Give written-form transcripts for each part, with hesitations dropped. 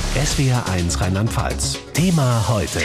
SWR1 Rheinland-Pfalz. Thema heute.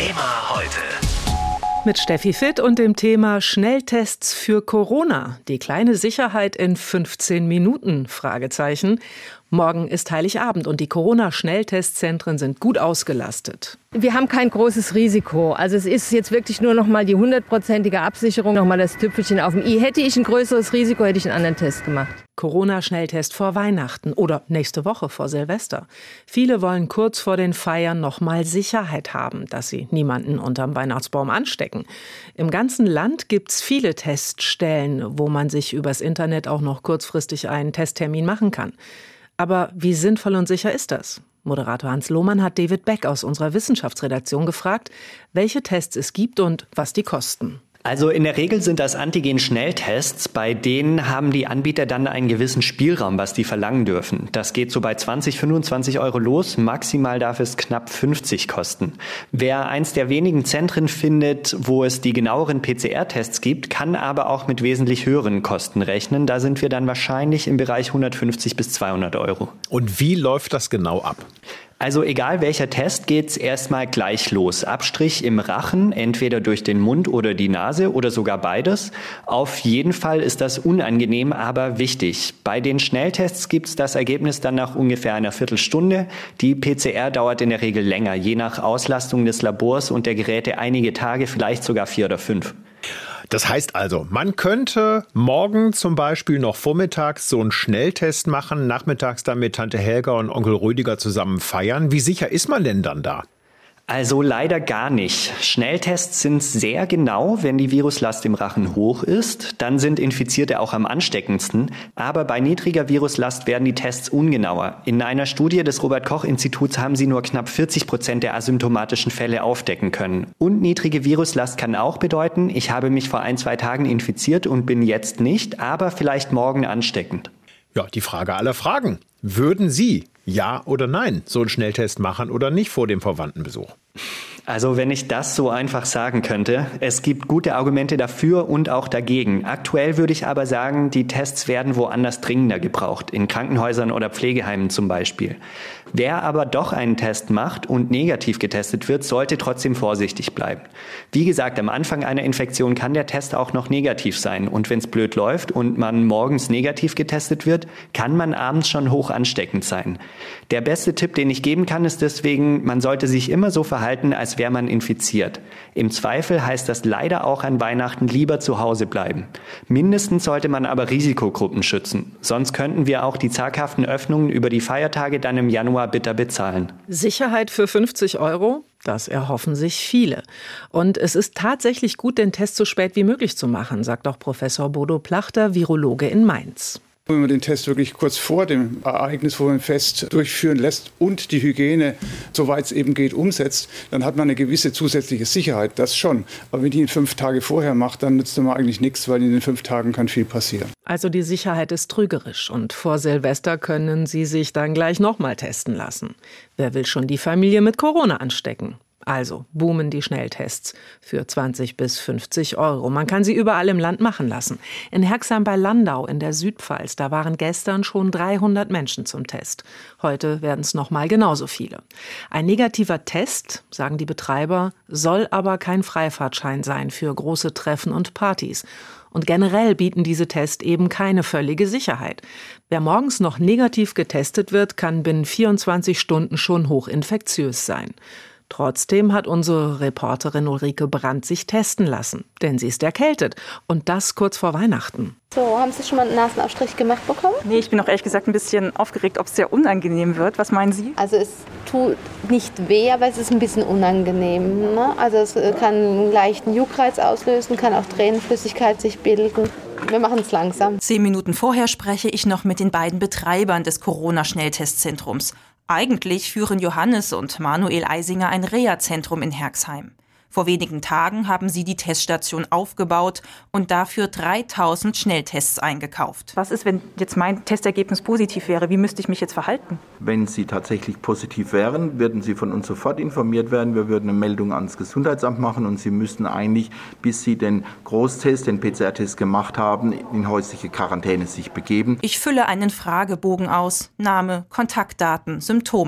Mit Steffi Fitt und dem Thema Schnelltests für Corona. Die kleine Sicherheit in 15 Minuten? Fragezeichen. Morgen ist Heiligabend und die Corona-Schnelltestzentren sind gut ausgelastet. Wir haben kein großes Risiko. Also es ist jetzt wirklich nur noch mal die 100%ige Absicherung, noch mal das Tüpfelchen auf dem i. Hätte ich ein größeres Risiko, hätte ich einen anderen Test gemacht. Corona-Schnelltest vor Weihnachten oder nächste Woche vor Silvester. Viele wollen kurz vor den Feiern noch mal Sicherheit haben, dass sie niemanden unterm Weihnachtsbaum anstecken. Im ganzen Land gibt's viele Teststellen, wo man sich übers Internet auch noch kurzfristig einen Testtermin machen kann. Aber wie sinnvoll und sicher ist das? Moderator Hans Lohmann hat David Beck aus unserer Wissenschaftsredaktion gefragt, welche Tests es gibt und was die kosten. Also in der Regel sind das Antigen-Schnelltests, bei denen haben die Anbieter dann einen gewissen Spielraum, was die verlangen dürfen. Das geht so bei 20, 25 Euro los, maximal darf es knapp 50 kosten. Wer eins der wenigen Zentren findet, wo es die genaueren PCR-Tests gibt, kann aber auch mit wesentlich höheren Kosten rechnen. Da sind wir dann wahrscheinlich im Bereich 150 bis 200 Euro. Und wie läuft das genau ab? Also egal welcher Test, geht's erstmal gleich los. Abstrich im Rachen, entweder durch den Mund oder die Nase oder sogar beides. Auf jeden Fall ist das unangenehm, aber wichtig. Bei den Schnelltests gibt's das Ergebnis dann nach ungefähr einer Viertelstunde. Die PCR dauert in der Regel länger, je nach Auslastung des Labors und der Geräte einige Tage, vielleicht sogar 4 oder 5. Das heißt also, man könnte morgen zum Beispiel noch vormittags so einen Schnelltest machen, nachmittags dann mit Tante Helga und Onkel Rüdiger zusammen feiern. Wie sicher ist man denn dann da? Also leider gar nicht. Schnelltests sind sehr genau, wenn die Viruslast im Rachen hoch ist. Dann sind Infizierte auch am ansteckendsten. Aber bei niedriger Viruslast werden die Tests ungenauer. In einer Studie des Robert-Koch-Instituts haben sie nur knapp 40% der asymptomatischen Fälle aufdecken können. Und niedrige Viruslast kann auch bedeuten, ich habe mich vor 1-2 Tagen infiziert und bin jetzt nicht, aber vielleicht morgen ansteckend. Ja, die Frage aller Fragen. Würden Sie ja oder nein so einen Schnelltest machen oder nicht vor dem Verwandtenbesuch? Also wenn ich das so einfach sagen könnte, es gibt gute Argumente dafür und auch dagegen. Aktuell würde ich aber sagen, die Tests werden woanders dringender gebraucht, in Krankenhäusern oder Pflegeheimen zum Beispiel. Wer aber doch einen Test macht und negativ getestet wird, sollte trotzdem vorsichtig bleiben. Wie gesagt, am Anfang einer Infektion kann der Test auch noch negativ sein. Und wenn es blöd läuft und man morgens negativ getestet wird, kann man abends schon hoch ansteckend sein. Der beste Tipp, den ich geben kann, ist deswegen, man sollte sich immer so verhalten, als wäre man infiziert. Im Zweifel heißt das leider auch an Weihnachten lieber zu Hause bleiben. Mindestens sollte man aber Risikogruppen schützen. Sonst könnten wir auch die zaghaften Öffnungen über die Feiertage dann im Januar bitter bezahlen. Sicherheit für 50 Euro? Das erhoffen sich viele. Und es ist tatsächlich gut, den Test so spät wie möglich zu machen, sagt auch Professor Bodo Plachter, Virologe in Mainz. Wenn man den Test wirklich kurz vor dem Ereignis, vor dem Fest durchführen lässt und die Hygiene, soweit es eben geht, umsetzt, dann hat man eine gewisse zusätzliche Sicherheit, das schon. Aber wenn die ihn 5 Tage vorher macht, dann nützt man eigentlich nichts, weil in den 5 Tagen kann viel passieren. Also die Sicherheit ist trügerisch und vor Silvester können Sie sich dann gleich nochmal testen lassen. Wer will schon die Familie mit Corona anstecken? Also boomen die Schnelltests für 20 bis 50 Euro. Man kann sie überall im Land machen lassen. In Herxheim bei Landau in der Südpfalz, da waren gestern schon 300 Menschen zum Test. Heute werden es noch mal genauso viele. Ein negativer Test, sagen die Betreiber, soll aber kein Freifahrtschein sein für große Treffen und Partys. Und generell bieten diese Tests eben keine völlige Sicherheit. Wer morgens noch negativ getestet wird, kann binnen 24 Stunden schon hochinfektiös sein. Trotzdem hat unsere Reporterin Ulrike Brandt sich testen lassen, denn sie ist erkältet und das kurz vor Weihnachten. So, haben Sie schon mal einen Nasenabstrich gemacht bekommen? Nee, ich bin auch ehrlich gesagt ein bisschen aufgeregt, ob es sehr unangenehm wird. Was meinen Sie? Also es tut nicht weh, aber es ist ein bisschen unangenehm. Ne? Also es kann einen leichten Juckreiz auslösen, kann auch Tränenflüssigkeit sich bilden. Wir machen es langsam. 10 Minuten vorher spreche ich noch mit den beiden Betreibern des Corona-Schnelltestzentrums. Eigentlich führen Johannes und Manuel Eisinger ein Reha-Zentrum in Herxheim. Vor wenigen Tagen haben sie die Teststation aufgebaut und dafür 3000 Schnelltests eingekauft. Was ist, wenn jetzt mein Testergebnis positiv wäre? Wie müsste ich mich jetzt verhalten? Wenn Sie tatsächlich positiv wären, würden Sie von uns sofort informiert werden. Wir würden eine Meldung ans Gesundheitsamt machen und Sie müssten eigentlich, bis Sie den Großtest, den PCR-Test gemacht haben, in häusliche Quarantäne sich begeben. Ich fülle einen Fragebogen aus, Name, Kontaktdaten, Symptome.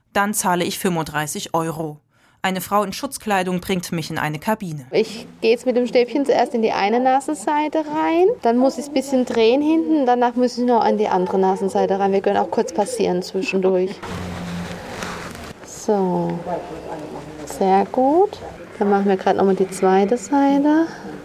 Dann zahle ich 35 €. Eine Frau in Schutzkleidung bringt mich in eine Kabine. Ich gehe jetzt mit dem Stäbchen zuerst in die eine Nasenseite rein, dann muss ich es ein bisschen drehen hinten, danach muss ich noch an die andere Nasenseite rein. Wir können auch kurz passieren zwischendurch. So, sehr gut. Dann machen wir gerade nochmal die zweite Seite.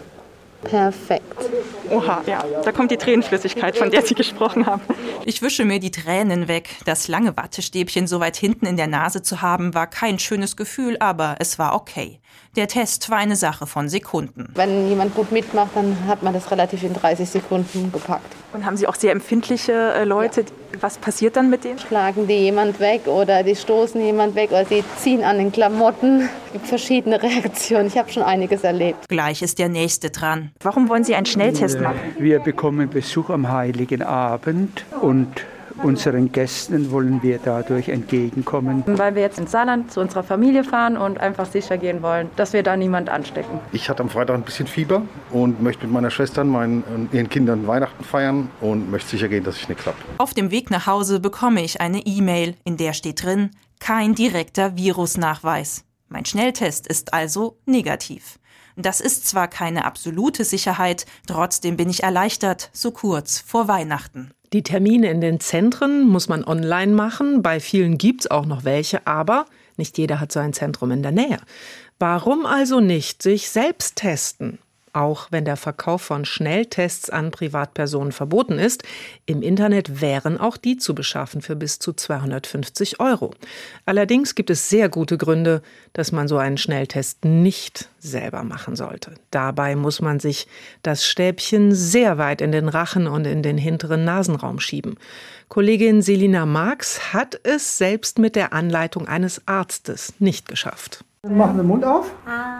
Perfekt. Oha, ja, da kommt die Tränenflüssigkeit, von der Sie gesprochen haben. Ich wische mir die Tränen weg. Das lange Wattestäbchen so weit hinten in der Nase zu haben, war kein schönes Gefühl, aber es war okay. Der Test war eine Sache von Sekunden. Wenn jemand gut mitmacht, dann hat man das relativ in 30 Sekunden gepackt. Und haben Sie auch sehr empfindliche Leute? Ja. Was passiert dann mit denen? Schlagen die jemand weg oder die stoßen jemand weg oder sie ziehen an den Klamotten. Es gibt verschiedene Reaktionen. Ich habe schon einiges erlebt. Gleich ist der Nächste dran. Warum wollen Sie einen Schnelltest machen? Wir bekommen Besuch am Heiligen Abend und unseren Gästen wollen wir dadurch entgegenkommen. Weil wir jetzt ins Saarland zu unserer Familie fahren und einfach sicher gehen wollen, dass wir da niemand anstecken. Ich hatte am Freitag ein bisschen Fieber und möchte mit meiner Schwester und ihren Kindern Weihnachten feiern und möchte sicher gehen, dass es nicht klappt. Auf dem Weg nach Hause bekomme ich eine E-Mail, in der steht drin: kein direkter Virusnachweis. Mein Schnelltest ist also negativ. Das ist zwar keine absolute Sicherheit, trotzdem bin ich erleichtert, so kurz vor Weihnachten. Die Termine in den Zentren muss man online machen. Bei vielen gibt's auch noch welche, aber nicht jeder hat so ein Zentrum in der Nähe. Warum also nicht sich selbst testen? Auch wenn der Verkauf von Schnelltests an Privatpersonen verboten ist, im Internet wären auch die zu beschaffen für bis zu 250 €. Allerdings gibt es sehr gute Gründe, dass man so einen Schnelltest nicht selber machen sollte. Dabei muss man sich das Stäbchen sehr weit in den Rachen und in den hinteren Nasenraum schieben. Kollegin Selina Marx hat es selbst mit der Anleitung eines Arztes nicht geschafft. Wir machen den Mund auf.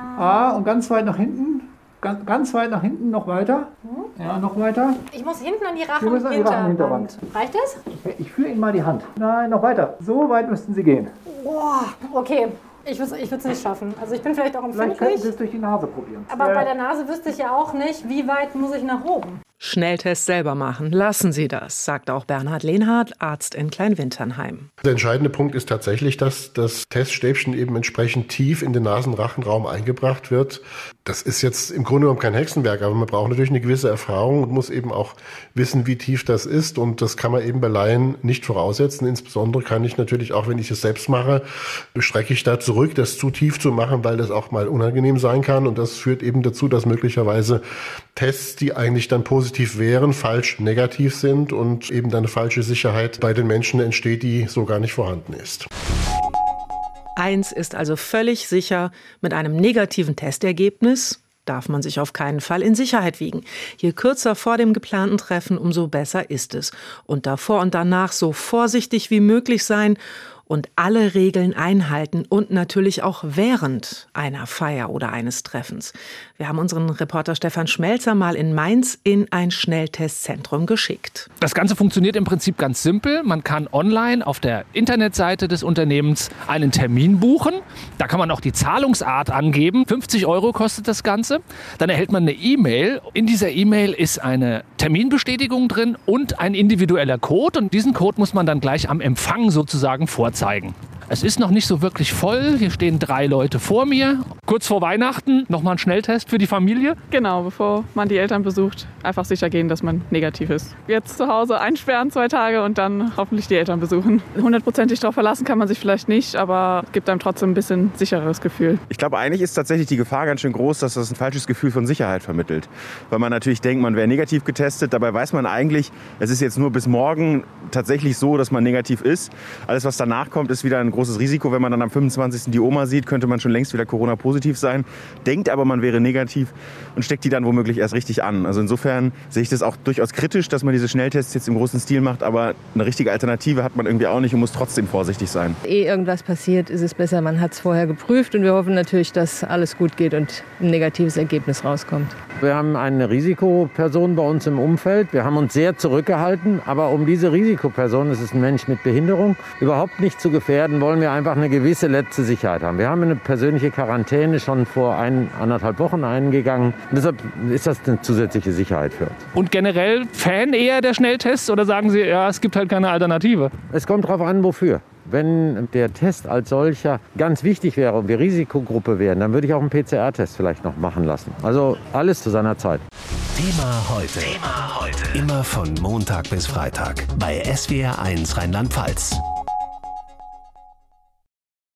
Und ganz weit nach hinten. Ganz weit nach hinten, noch weiter. Ja, noch weiter. Ich muss hinten an die Rachenhinterwand. Reicht das? Ich führe Ihnen mal die Hand. Nein, noch weiter. So weit müssten Sie gehen. Boah, okay. Ich würde es nicht schaffen. Also ich bin vielleicht auch empfindlich. Vielleicht könnten Sie es durch die Nase probieren. Aber bei der Nase wüsste ich ja auch nicht, wie weit muss ich nach oben. Schnelltest selber machen. Lassen Sie das, sagt auch Bernhard Lehnhardt, Arzt in Kleinwinternheim. Der entscheidende Punkt ist tatsächlich, dass das Teststäbchen eben entsprechend tief in den Nasenrachenraum eingebracht wird. Das ist jetzt im Grunde genommen kein Hexenwerk, aber man braucht natürlich eine gewisse Erfahrung und muss eben auch wissen, wie tief das ist. Und das kann man eben bei Laien nicht voraussetzen. Insbesondere kann ich natürlich auch, wenn ich es selbst mache, strecke ich da zurück, das zu tief zu machen, weil das auch mal unangenehm sein kann. Und das führt eben dazu, dass möglicherweise Tests, die eigentlich dann positiv wären, falsch negativ sind und eben dann eine falsche Sicherheit bei den Menschen entsteht, die so gar nicht vorhanden ist. Eins ist also völlig sicher: Mit einem negativen Testergebnis darf man sich auf keinen Fall in Sicherheit wiegen. Je kürzer vor dem geplanten Treffen, umso besser ist es. Und davor und danach so vorsichtig wie möglich sein und alle Regeln einhalten und natürlich auch während einer Feier oder eines Treffens. Wir haben unseren Reporter Stefan Schmelzer mal in Mainz in ein Schnelltestzentrum geschickt. Das Ganze funktioniert im Prinzip ganz simpel. Man kann online auf der Internetseite des Unternehmens einen Termin buchen. Da kann man auch die Zahlungsart angeben. 50 € kostet das Ganze. Dann erhält man eine E-Mail. In dieser E-Mail ist eine Terminbestätigung drin und ein individueller Code. Und diesen Code muss man dann gleich am Empfang sozusagen vorzeigen. Es ist noch nicht so wirklich voll. Hier stehen 3 Leute vor mir. Kurz vor Weihnachten nochmal ein Schnelltest für die Familie. Genau, bevor man die Eltern besucht, einfach sicher gehen, dass man negativ ist. Jetzt zu Hause einsperren 2 Tage und dann hoffentlich die Eltern besuchen. 100%ig darauf verlassen kann man sich vielleicht nicht, aber gibt einem trotzdem ein bisschen sichereres Gefühl. Ich glaube, eigentlich ist tatsächlich die Gefahr ganz schön groß, dass das ein falsches Gefühl von Sicherheit vermittelt. Weil man natürlich denkt, man wäre negativ getestet. Dabei weiß man eigentlich, es ist jetzt nur bis morgen tatsächlich so, dass man negativ ist. Alles, was danach kommt, ist wieder ein großes Risiko. Wenn man dann am 25. die Oma sieht, könnte man schon längst wieder Corona-positiv sein. Denkt aber, man wäre negativ und steckt die dann womöglich erst richtig an. Also insofern sehe ich das auch durchaus kritisch, dass man diese Schnelltests jetzt im großen Stil macht. Aber eine richtige Alternative hat man irgendwie auch nicht und muss trotzdem vorsichtig sein. Ehe irgendwas passiert, ist es besser, man hat es vorher geprüft. Und wir hoffen natürlich, dass alles gut geht und ein negatives Ergebnis rauskommt. Wir haben eine Risikoperson bei uns im Umfeld. Wir haben uns sehr zurückgehalten. Aber um diese Risikoperson, das ist ein Mensch mit Behinderung, überhaupt nicht zu gefährden, wollen wir einfach eine gewisse letzte Sicherheit haben. Wir haben eine persönliche Quarantäne schon vor 1,5 Wochen eingegangen. Und deshalb ist das eine zusätzliche Sicherheit für uns. Und generell Fan eher der Schnelltests oder sagen Sie, ja, es gibt halt keine Alternative? Es kommt darauf an, wofür. Wenn der Test als solcher ganz wichtig wäre und wir Risikogruppe wären, dann würde ich auch einen PCR-Test vielleicht noch machen lassen. Also alles zu seiner Zeit. Thema heute. Immer von Montag bis Freitag bei SWR1 Rheinland-Pfalz.